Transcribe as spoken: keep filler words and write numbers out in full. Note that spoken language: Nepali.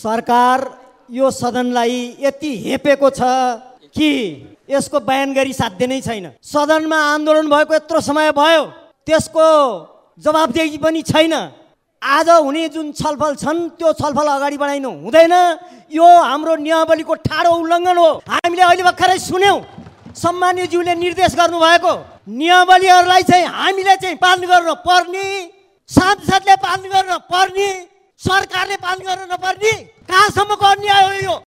सरकार यो सदनलाई यति हेपेको छ कि यसको बयान गरी साध्य नै छैन। सदनमा आन्दोलन भएको यत्रो समय भयो, त्यसको जवाबदेही पनि छैन। आज हुने जुन छलफल छन् त्यो छलफल अगाडि बढाइनु हुँदैन। यो हाम्रो नियमावलीको ठाडो उल्लङ्घन हो। हामीले अहिले भर्खरै सुन्यौं सम्मानीयज्यूले निर्देश गर्नुभएको नियमावलीहरूलाई चाहिँ हामीले चाहिँ पालन गर्न पर्ने, सांसदले पालन गर्न पर्ने, सरकारले पालन गर्न नपर्ने, कहाँसम्मको अन्याय हो यो?